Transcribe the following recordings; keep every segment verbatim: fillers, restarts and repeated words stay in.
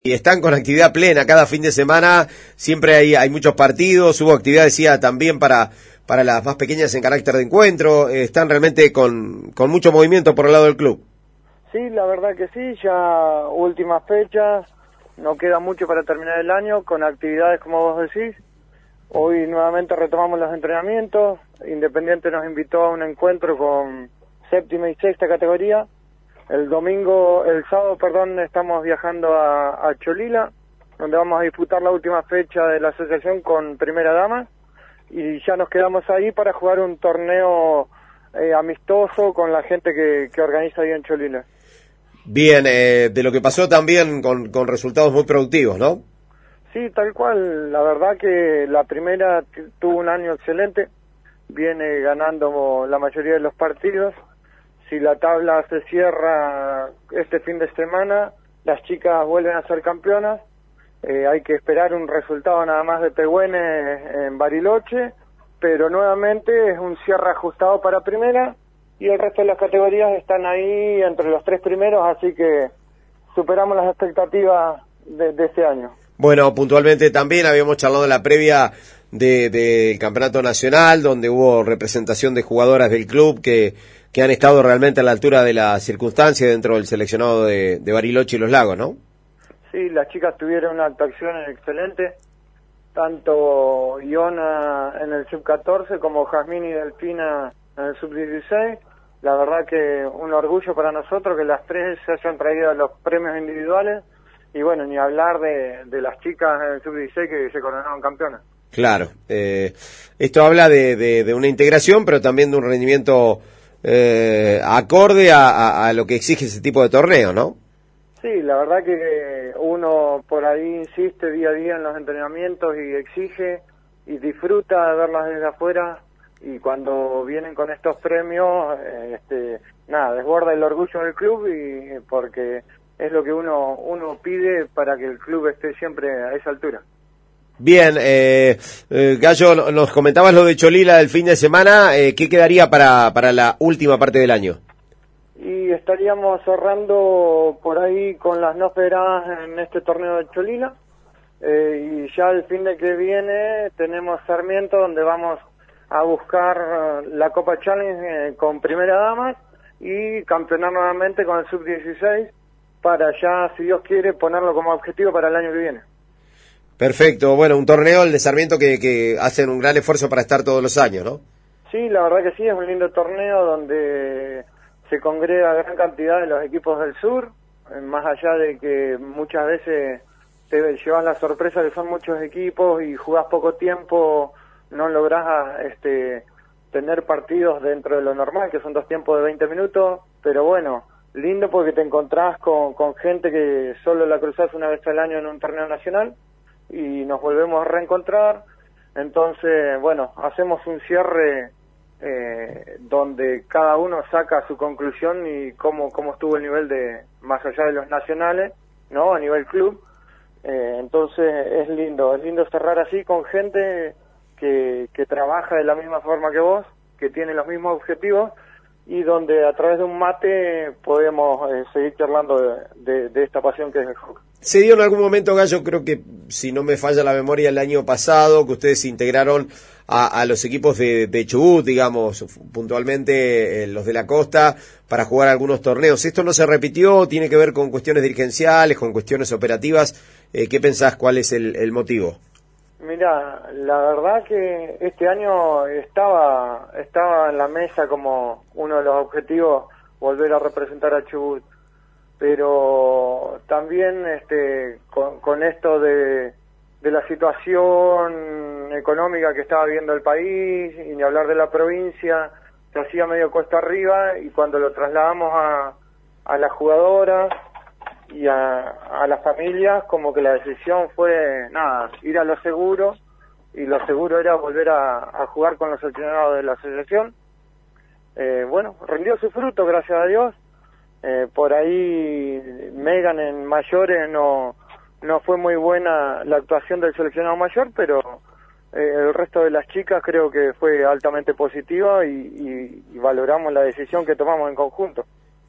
Y están con actividad plena cada fin de semana, siempre hay, hay muchos partidos, hubo actividad, decía, también para, para las más pequeñas en carácter de encuentro, eh, están realmente con, con mucho movimiento por el lado del club. Sí, la verdad que sí, ya últimas fechas, no queda mucho para terminar el año, con actividades como vos decís. Hoy nuevamente retomamos los entrenamientos, Independiente nos invitó a un encuentro con séptima y sexta categoría. El domingo, el sábado, perdón, estamos viajando a, a Cholila, donde vamos a disputar la última fecha de la asociación con Primera Dama, y ya nos quedamos ahí para jugar un torneo eh, amistoso con la gente que, que organiza ahí en Cholila. Bien, eh, de lo que pasó también con, con resultados muy productivos, ¿no? Sí, tal cual, la verdad que la primera tuvo un año excelente, viene ganando la mayoría de los partidos. Si la tabla se cierra este fin de semana, las chicas vuelven a ser campeonas. Eh, hay que esperar un resultado nada más de Pehuen en Bariloche, pero nuevamente es un cierre ajustado para primera y el resto de las categorías están ahí entre los tres primeros, así que superamos las expectativas de, de este año. Bueno, puntualmente también habíamos charlado en la previa de, del campeonato nacional, donde hubo representación de jugadoras del club que, que han estado realmente a la altura de la circunstancia dentro del seleccionado de, de Bariloche y Los Lagos, ¿no? Sí, las chicas tuvieron una actuación excelente, tanto Iona en el sub catorce como Jazmín y Delfina en el sub dieciséis. La verdad que un orgullo para nosotros que las tres se hayan traído los premios individuales y bueno, ni hablar de, de las chicas en el sub dieciséis que se coronaron campeonas. Claro, eh, esto habla de, de, de una integración, pero también de un rendimiento eh, acorde a, a, a lo que exige ese tipo de torneo, ¿no? Sí, la verdad que uno por ahí insiste día a día en los entrenamientos y exige y disfruta de verlas desde afuera, y cuando vienen con estos premios, este, nada, desborda el orgullo del club, y porque es lo que uno uno pide para que el club esté siempre a esa altura. Bien, eh, eh, Gallo, nos comentabas lo de Cholila del fin de semana, eh, ¿qué quedaría para, para la última parte del año? Y estaríamos cerrando por ahí con las no federadas en este torneo de Cholila, eh, y ya el fin de que viene tenemos Sarmiento, donde vamos a buscar la Copa Challenge eh, con Primera Dama y campeonar nuevamente con el sub dieciséis para ya, si Dios quiere, ponerlo como objetivo para el año que viene. Perfecto, bueno, un torneo, el de Sarmiento, que, que hacen un gran esfuerzo para estar todos los años, ¿no? Sí, la verdad que sí, es un lindo torneo donde se congrega gran cantidad de los equipos del sur, más allá de que muchas veces te llevas la sorpresa que son muchos equipos y jugás poco tiempo, no lográs este, tener partidos dentro de lo normal, que son dos tiempos de veinte minutos, pero bueno, lindo porque te encontrás con, con gente que solo la cruzás una vez al año en un torneo nacional y nos volvemos a reencontrar. Entonces, bueno, hacemos un cierre eh, donde cada uno saca su conclusión y cómo, cómo estuvo el nivel de, más allá de los nacionales, ¿no? A nivel club. Eh, entonces es lindo, es lindo cerrar así con gente que, que trabaja de la misma forma que vos, que tiene los mismos objetivos y donde a través de un mate podemos eh, seguir charlando de, de, de esta pasión que es el hockey. Se dio en algún momento, Gallo, creo que, si no me falla la memoria, el año pasado, que ustedes se integraron a, a los equipos de, de Chubut, digamos, puntualmente eh, los de la costa, para jugar algunos torneos. ¿Esto no se repitió? ¿Tiene que ver con cuestiones dirigenciales, con cuestiones operativas? Eh, ¿Qué pensás? ¿Cuál es el, el motivo? Mira, la verdad que este año estaba estaba en la mesa como uno de los objetivos volver a representar a Chubut, pero también este con, con esto de, de la situación económica que estaba viviendo el país y ni hablar de la provincia, se hacía medio cuesta arriba, y cuando lo trasladamos a, a las jugadoras y a, a las familias, como que la decisión fue, nada, ir a lo seguro, y lo seguro era volver a, a jugar con los seleccionados de la asociación. Eh, bueno, rindió su fruto, gracias a Dios. Eh, por ahí Megan en mayores no, no fue muy buena la actuación del seleccionado mayor, pero eh, el resto de las chicas creo que fue altamente positiva y, y, y valoramos la decisión que tomamos en conjunto.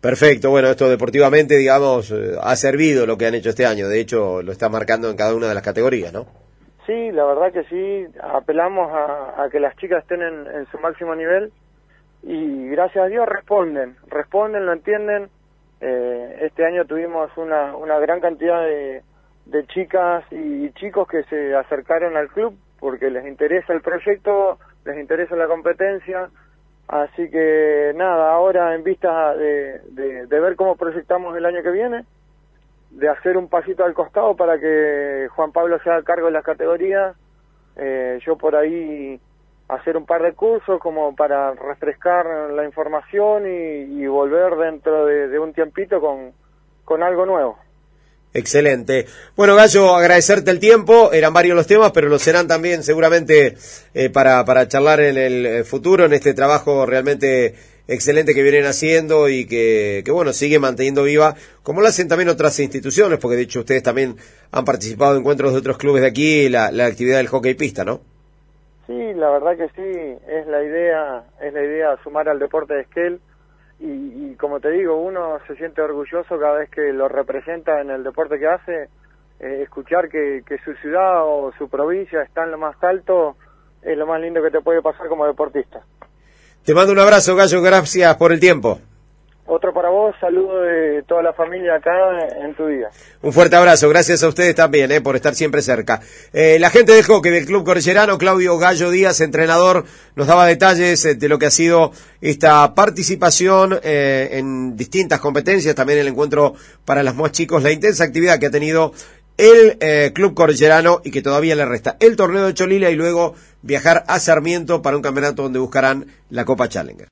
Perfecto, bueno, esto deportivamente, digamos, eh, ha servido lo que han hecho este año, de hecho lo está marcando en cada una de las categorías, ¿no? Sí, la verdad que sí, apelamos a, a que las chicas estén en, en su máximo nivel y gracias a Dios responden, responden, lo entienden. Eh, este año tuvimos una, una gran cantidad de, de chicas y chicos que se acercaron al club porque les interesa el proyecto, les interesa la competencia. Así que nada, ahora en vista de, de, de ver cómo proyectamos el año que viene, de hacer un pasito al costado para que Juan Pablo se haga cargo de las categorías, eh, yo por ahí hacer un par de cursos como para refrescar la información y, y volver dentro de, de un tiempito con, con algo nuevo. Excelente. Bueno, Gallo, agradecerte el tiempo, eran varios los temas, pero lo serán también seguramente eh, para, para charlar en el futuro, en este trabajo realmente excelente que vienen haciendo y que, que bueno, sigue manteniendo viva, como lo hacen también otras instituciones, porque de hecho ustedes también han participado en encuentros de otros clubes de aquí, la, la actividad del hockey pista, ¿no? Sí, la verdad que sí, es la idea, es la idea sumar al deporte de Esquel. Y, y como te digo, uno se siente orgulloso cada vez que lo representa en el deporte que hace, eh, escuchar que, que su ciudad o su provincia está en lo más alto, es lo más lindo que te puede pasar como deportista. Te mando un abrazo, Gallo, gracias por el tiempo. Otro para vos, saludo de toda la familia acá en tu día. Un fuerte abrazo, gracias a ustedes también eh, por estar siempre cerca. Eh, la gente del hockey del Club Cordillerano, Claudio Gallo Díaz, entrenador, nos daba detalles eh, de lo que ha sido esta participación eh, en distintas competencias, también el encuentro para los más chicos, la intensa actividad que ha tenido el eh, Club Cordillerano y que todavía le resta el torneo de Cholila y luego viajar a Sarmiento para un campeonato donde buscarán la Copa Challenger.